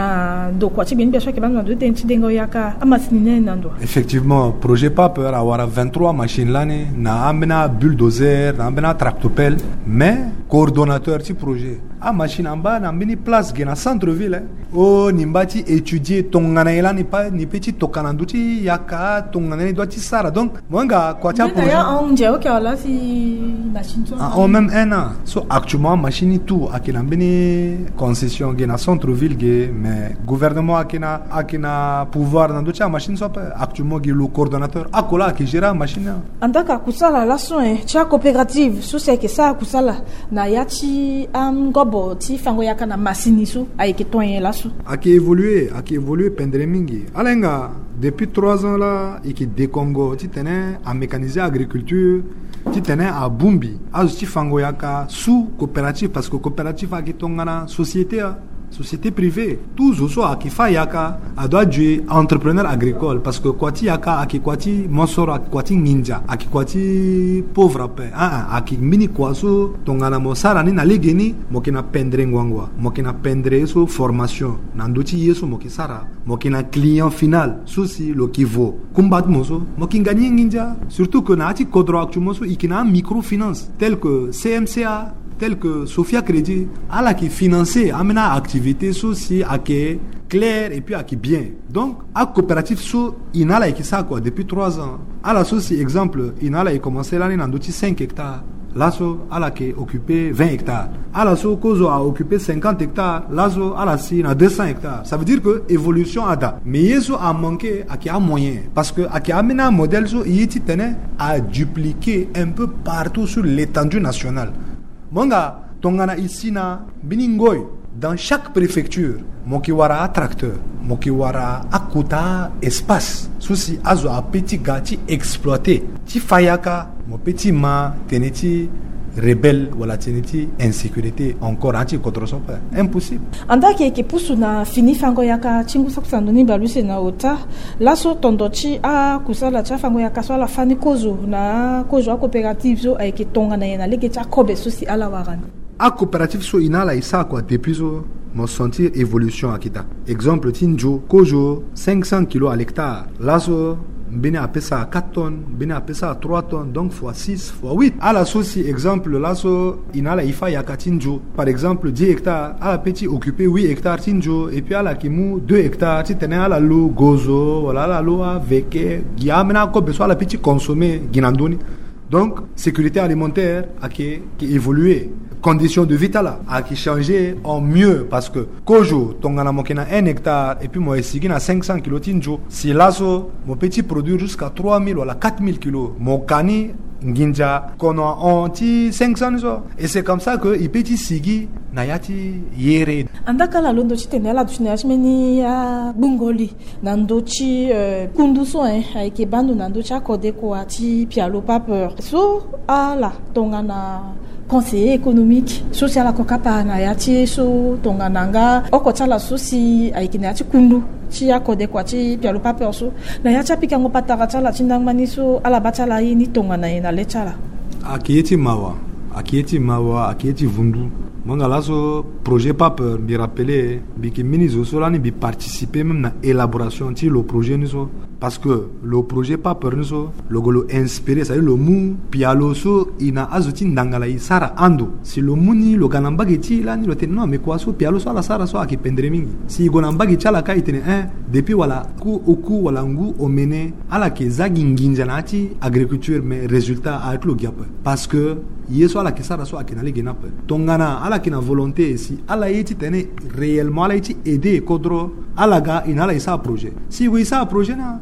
C: na do kwati bien bien so ke banga do tenti dengo yaka a machine ne nando
F: effectivement projet pas peur avoir vingt-trois machines l'année na amena bulldozer na amena tractopelle mais coordonnateur ti projet a machine en bas na mini place gena centre ville o nimbati étudier tongana ela ni pas ni petit tokana nduti yaka tongana ni doit sara donc mwanga kwa tia projet
C: on je ok là si machine so
F: en même un an so actuellement machine tout akina bini concession gena centre ville ge mais gouvernement akina akina pouvoir na nduti machine so actuellement ge le coordonnateur akola qui gère machine
C: andaka kusala la so eh cha coopérative so c'est que ça kusala na yachi am gobo ti fango yaka na machine so ay ke toyen la so
F: a qui évolué a qui évolué pendre mingi alenga depuis trois ans là et qui décongo ti tenait à mécaniser agriculture ti tenait à Bumbi a ti fango yaka sous coopérative parce que coopérative a qui tongana société a société privée tous aussi à qui fa yaka a doit jouer entrepreneur agricole parce que kwati yaka a qui kwati monsoro a kwati ninja a qui kwati pauvre pe ah a qui mini kwaso tongana mosara ni na legeni mokina pendre ngwangwa mokina pendre so formation na ndoti yeso mokisara mokina client final souci lo kivo combat moso mokingani ninja surtout que na ati kodro actuellement so ikina microfinance tel que C M C A tel que Sophia Crédit, à la qui financer, amena activité souci à qui clair et puis à qui bien. Donc, à coopérative so inala qui ça quoi depuis trois ans. À la souci exemple, inala a commencé l'année dans d'autres cinq hectares. Là so à la qui occupé vingt hectares. À la so Kozo a occupé cinquante hectares. Là so à la si na deux cents hectares. Ça veut dire que évolution a da. Mais yeso a manqué à qui a moyen parce que à qui a mené un modèle so yiti tenait à dupliquer un peu partout sur l'étendue nationale. Monga, tongana ici na biningoy dans chaque préfecture, mokiwara tracteur, mokiwara akuta espace, souci azo a petit gati exploité, ti fayaka, mon petit ma teneti rebelle wala teneti insécurité encore anti contre son père. Impossible.
C: Anda ki ke pusu na fini fango yaka chingu sakusandoni baluse na ota, laso tondochi a kusala cha fango yaka so la fani kozo na kozo a coopérative so ay ke tonga na yena leke cha kobe sosi ala warani.
F: A coopérative so inala isa quoi depuis so mon sentir évolution akita. Exemple tinjo kojo cinq cents kilos à l'hectare. Laso Bene appelé ça quatre tonnes, bene appelé ça trois tonnes, donc fois six, fois huit. À la souci, exemple, là, so, inala ifa yaka tinjo. Par exemple, dix hectares, à la petit occupé huit hectares tinjo, et puis à la kimu deux hectares, tu tenais à la lou gozo, voilà, la lou avec, giamena, comme besoin la petit consommé, ginandoni. Donc, sécurité alimentaire, a qui, qui évolué. Conditions de vie là, a qui changé en mieux parce que kojo tongana mokena un hectare et puis moi ici na cinq cents kilos tinjo si là so mon petit produit jusqu'à trois mille ou quatre mille kilos mon kani nginja kono anti cinq cents so et c'est comme ça que il petit sigi nayati yere
C: andaka la londo chitenela tunachi meni ya bungoli nandochi kunduso eh aike bandu nandochi akode ko ati pialo pas peur so ala tongana conseiller économique social à kokapa na yati so tongananga okotala sosi aikina yati kundu chi akode kwa chi pialo pape so na yati pika ngo pataka chala chindangmani so ala batala yi ni tongana ina lechala
F: akieti mawa akieti mawa akieti vundu monga laso projet pas peur bi rappeler bi ki minizo so lani bi participer même na élaboration ti le projet ni so parce que le projet pas peur ni so le golo inspiré ça le mou pialo so ina azuti ndangala isara ando si le muni le ganamba geti la ni le tenno mais quoi so pialo so la sara so akipendre mingi si gonamba gechala ka itene un depuis wala ku oku wala ngu omene ala ke zagi nginja nati agriculture mais résultat a être le gap parce que yeso ala kisara so akinali genap tongana ala kina volonté ici ala yiti tene réellement ala yiti aider kodro ala ga inala isa projet si oui ça projet na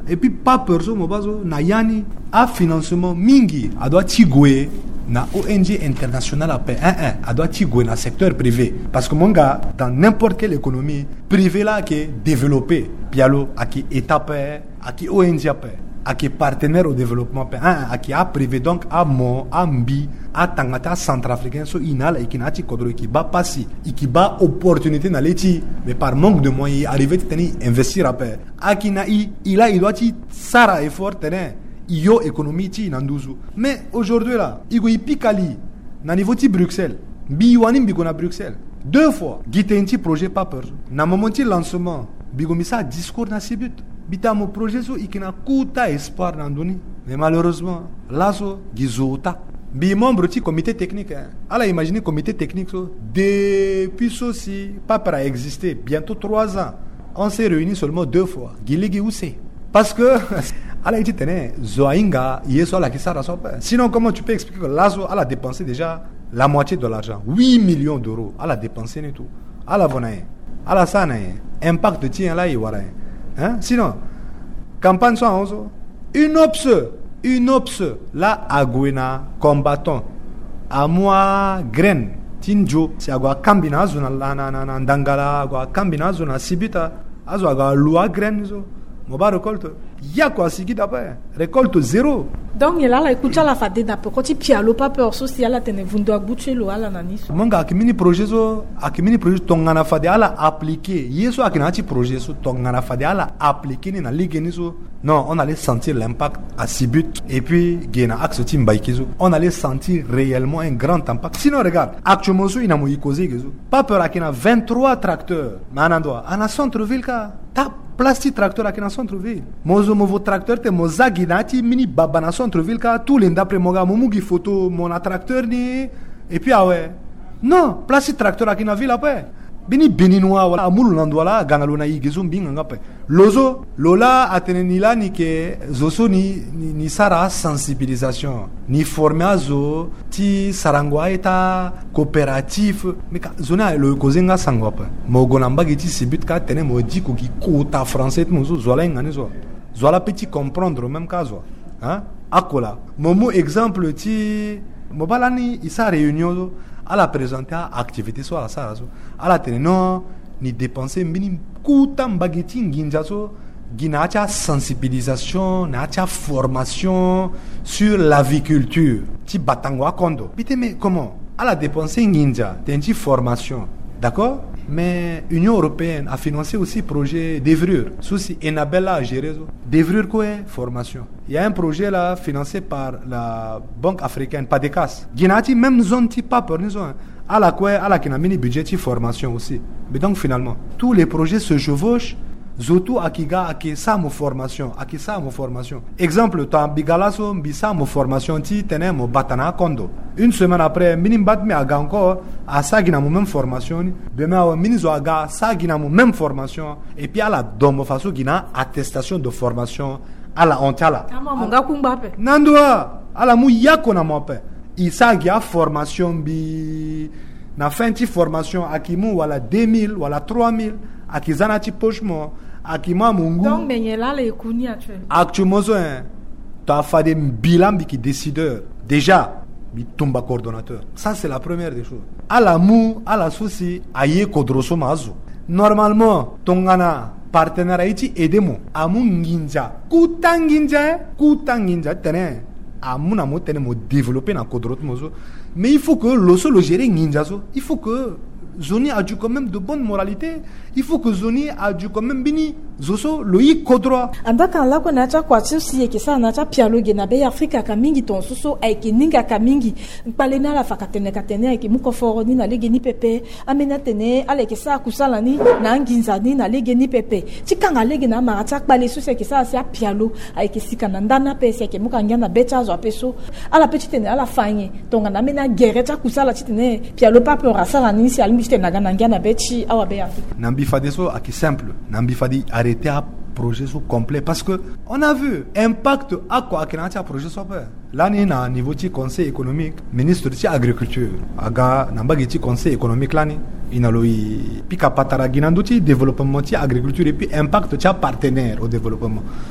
F: et puis pas perso mo bazo na yani a financement mingi a doit tigouer na O N G international a paix un un a doit tigouer na secteur privé parce que mon gars dans n'importe quelle économie privée là qui est développée pialo a qui état paix a qui O N G a paix a qui partenaire au développement paix un un a qui a privé donc a mo a mbi a tangata centrafricain so inala ikinati kodro qui ba passi qui ba opportunité na leti mais par manque de moyens arriver teni investir a paix a qui na i il a il doit ti sara effort tene iyo économie ti nanduzu mais aujourd'hui là igo ipikali na niveau ti Bruxelles bi wani bi na Bruxelles deux fois gitenti projet pas peur na moment ti lancement bigo misa discours na sibut bita mo projet so ikina kuta espoir nanduni mais malheureusement là so gizota bi membre ti comité technique hein. Alors imaginez comité technique so depuis ceci pas para exister bientôt trois ans on s'est réunis seulement deux fois giligi use parce que alors il tenait zoinga yeso la kisara so sinon comment tu peux expliquer que Lazo a dépensé déjà la moitié de l'argent huit millions d'euros à la dépenser et tout à la vonaye à la sana impact de tien là y wara hein sinon campagne so onzo une opse une opse la agwena combattant à moi graine tinjo si agwa kambina zona la na na ndangala agwa kambina zona sibita azo agwa loi graine zo moba récolte ya quoi sigi d'après récolte zéro
C: donc il a la écoute la fade d'après quand il pialo pas peur social la tene vundo agbuche lo ala nani
F: monga akimini projet zo akimini projet tongana fade ala appliquer yeso akinati projet so tongana fade ala appliquer ni na ligue ni so non on allait sentir l'impact à Sibut et puis gena axe tim baikizo on allait sentir réellement un grand impact sinon regarde actuellement so ina mo ikoze gezo pas peur akina vingt-trois tracteurs manando ana centre ville ka tap plastique tracteur akina centre ville mozo movo tracteur te mozagi nati mini baba na centre ville ka tous les d'après moga momugi photo mon tracteur ni et puis ah ouais non plastique tracteur akina ville après bini beninois wala amulu nandwala ganalona yigezo mbinga ngape lozo lola atenenila ni ke zoso ni ni, ni sara sensibilisation ni formazo ti sarangwa eta coopératif meka zona le kozenga sangwapa mogona mbagi ti sibut ka tene modi ko ki kota français mozo zola ngane zo zola petit comprendre même caso hein akola momo exemple ti mobalani isa réunion à la présenter activité soit à ça à la télé non ni dépenser minimum kuta mbageti nginjaso ginacha sensibilisation nacha formation sur l'aviculture ti batangwa kondo bité mais comment à la dépenser nginja tenti formation d'accord mais l'Union européenne a financé aussi projet d'évrure souci Enabella a géré d'évrure quoi formation il y a un projet là financé par la Banque africaine Padecas ginati même zone ti pas pour nous à la quoi à la qui n'a mini budget de formation aussi mais donc finalement tous les projets se chevauchent Zoto akiga aki sa mo formation aki sa mo formation exemple ta bigalaso bisa mo formation ti tene mo batana kondo une semaine après minim bat me aga encore a sa gina mo même formation demain wa minizo aga sa gina mo même formation et puis à la domo faso gina attestation de formation à la ontala
C: ama monga kumbape
F: nandwa ala mu yako na mope isa gia formation bi na fin ti formation akimu wala deux mille wala trois mille akizana ti pochement akima mungu
C: donc mais là les kuni actuellement
F: actuellement so hein t'as fait des bilan qui décideur déjà bi tomba coordonnateur ça c'est la première des choses à la mou à la souci aye kodroso mazo normalement tongana partenaire iti edemo amu nginja kutanginja kutanginja tene amuna mo tene mo développer na kodrot mozo mais il faut que le solo gérer nginja so il faut que Zoni a dû quand même de bonne moralité. Il faut que Zoni a dû quand même bini zoso loïc kodroit.
C: Andaka la ko nacha kwa tsi ke sa nacha pialoge na be Afrika ka mingi ton soso ay ke ninga ka mingi. Pale na la fakatene katene ay ke muko foroni na lege ni pepe. Amena tene ale ke sa kusala ni na nginza ni na lege ni pepe. Tikanga lege na maracha pale soso ke sa sia pialo ay ke sikana ndana pese ke muka ngana becha zo apeso. Ala petite ne ala fanye. Tonga na mena gerecha kusala titene pialo pa pe rasala ni si almi
F: Nambi fadi so aki simple, nambi fadi arrêter à projet so complet parce que on a vu impact à quoi akinati à projet so pas. Là ni na niveau ti conseil économique, ministre ti agriculture, aga nambagi ti conseil économique là ni inaloi pika patara ginanduti développement ti agriculture et puis impact ti partenaire au développement.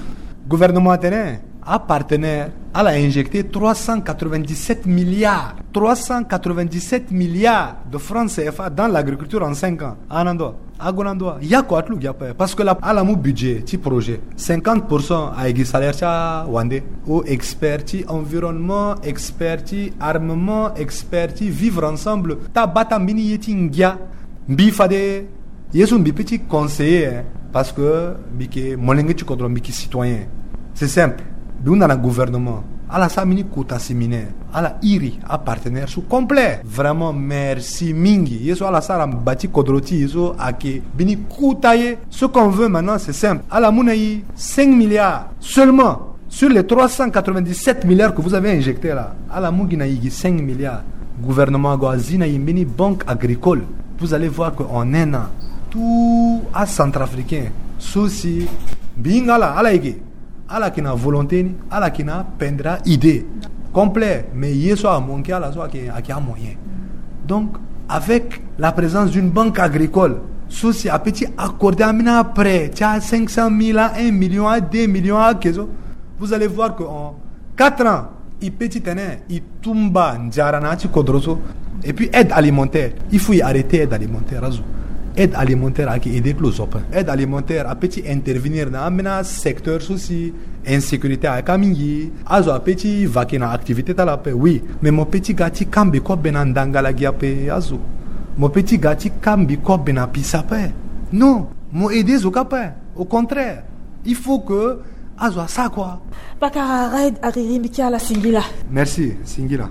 F: gouvernement terrain a partenaire, elle a injecté trois cent quatre-vingt-dix-sept milliards, trois cent quatre-vingt-dix-sept milliards de francs C F A dans l'agriculture en cinq ans. Anando, agonando, il y a quoi tout parce que là, elle a mon budget, petit projet, cinquante pour cent a été salaire cha wande, au expertise environnement, expertise armement, expertise vivre ensemble. Ta bata mini yeti ngia, mbi fade, yesu mbi petit conseiller parce que bike molengue tu kodro biki citoyen. C'est simple. Dans le gouvernement, à la Samini Kota séminaire, à la Iri, à partenaire sous complet. Vraiment, merci Mingi. Yeso à la Saram Bati Kodroti, Yeso Ake, Bini Koutaye. Ce qu'on veut maintenant, c'est simple. À la Mounaï, cinq milliards seulement sur les trois cent quatre-vingt-dix-sept milliards que vous avez injectés là. À la Mouginaï, cinq milliards. Gouvernement Goazinaï, Bini Banque Agricole. Vous allez voir qu'en un an, tout à centrafricain, souci, Bingala, à la Ige. ala kina volonté ni ala kina pendra idée complet mais yeso a manqué ala so qui a qui a moyen. Donc avec la présence d'une banque agricole ceci a petit accordé à mina prêt tiens cinq cent mille à un million à deux millions à kezo vous allez voir que en quatre ans il petit tené il tumba njarana ci kodroso et puis aide alimentaire il faut y arrêter aide alimentaire azu aide alimentaire à qui aider plus open aide alimentaire à petit intervenir dans un secteur souci insécurité à kamingi azo a petit vakina activité ta la paix oui mais mon petit gati kambi ko benandanga la giape azo mon petit gati kambi ko benapisa paix non mon aider zo kapé au contraire il faut que azo ça quoi
C: Bakara raid ariri mikia la singila
F: merci singila.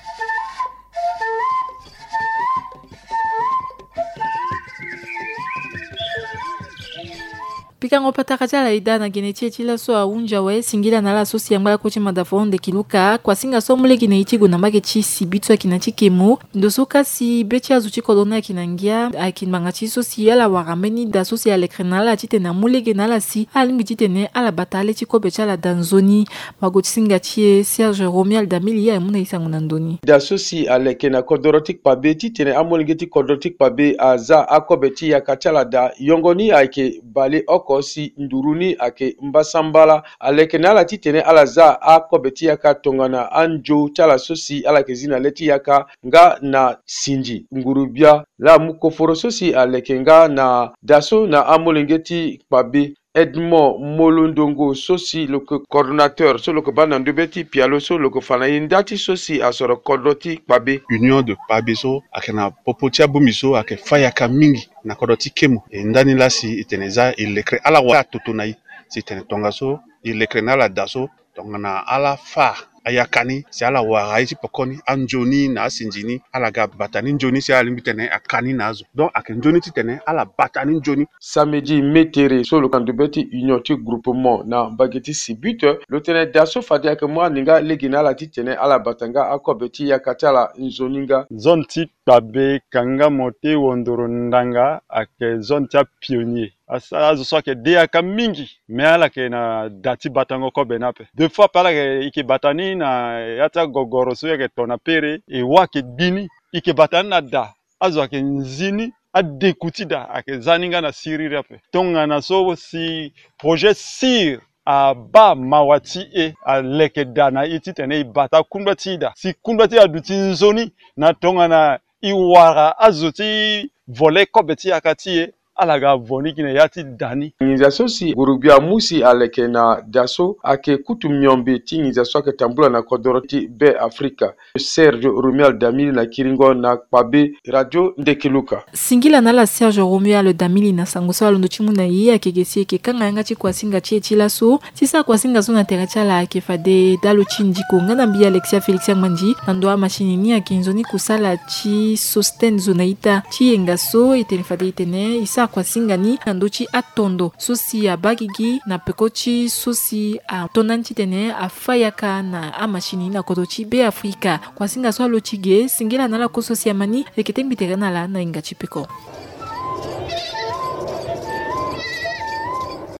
A: Pikango patakaja la ida na genetie chila so aunja we singila na la sosi yangala kochi madavonde kiluka kwa singa so mule geneiti guna make chi sibitu akina chikemu ndosoka si bechi azuchi kolona akinangia akinmanga chi sosi ala warameni da sosi ale krenala chite na mule genala si alingi chitene ala batale chiko becha la danzoni magochi singa chie Serge Romial Damili ya muna isangu nandoni
G: da sosi ale kena kodorotik pabe chitene amolingeti kodorotik pabe aza akobeti ya kachala da yongoni ake bale oko si nduruni ake mbasambala alekena ala titene ala za akobeti yaka tongana anjo chala sosi ala kezina leti yaka nga na sinji ngurubia la mukoforo sosi alekenga na daso na amolingeti pabe Edmond Molondongo sosi le coordinateur sur le banando beti pialo so le fanayindati sosi asoro kodoti pabe
H: union de pabeso akena popotia bumiso ake fayaka mingi na kodoti kemu e ndani lasi iteneza ilekre ala wa totonai sitene tongaso ilekre na la daso tongana ala fa ayakani si ala wa raisi pokoni anjoni na sinjini ala ga batani njoni si ala limitene akani nazo donc akenjoni titene ala batani njoni
G: samedi metere sur le camp de beti union tu groupement na bageti sibute le tenant daso fadia que moi ninga legina la titene ala batanga akobeti yakatala nzoninga
I: zone ti pabe kanga mote wondoro ndanga ake zone ta pionnier asa azo so ke dia ka mingi me ala ke na dati batango ko benape deux fois pala ke iki batani na yata gogoro so ke tona pere e wa ke bini iki batani na da azo ke nzini adekuti da ake zaninga na siri rape tonga na so si projet sir a ba mawati e a leke dana iti tene ibata kundwa tida si kundwa tida duti nzoni na tonga na iwara azoti vole kobeti akati e alaga voni kine yati dani
G: ngizaso si gurubia musi aleke na daso ake kutu myombe ti ngizaso ake tambula na kodoroti be Afrika Serge Romial Damili na kiringo na pabe radio ndekiluka
A: singila na la Serge Romial Damili na sangoso alondo chimuna yi akegesi ke kanga yanga chi kwa singa chi chi laso tisa kwa singa so na terachala ake fade dalo chinjiko ngana bia Alexia Felix Manji ndoa machine ni akinzoni kusala chi sosten zonaita chi engaso itelefade itene isa kwa singani nandochi atondo sosi ya bagigi na pekochi sosi a tonanchi tene afayaka na amashini na kodochi be Afrika kwa singa so alochige singila na la kososi amani eketembiterana la na ingachi peko.